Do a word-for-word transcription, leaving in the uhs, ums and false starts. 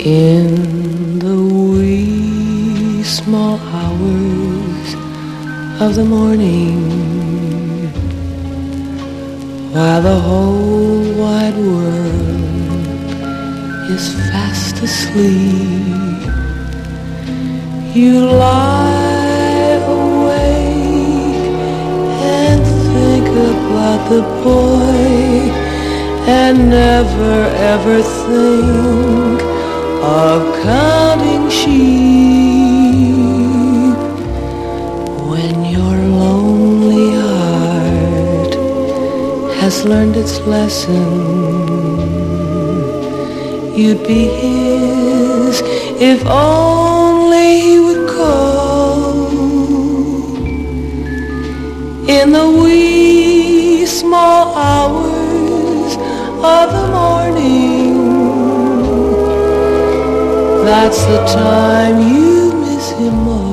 In the wee small hours of the morning, while the whole wide world is fast asleep, you lie awake and think about the boy and never ever think of counting sheep. When your lonely heart has learned its lesson, you'd be his if only he would call. In the wee small hours of the morning, that's the time you miss him most.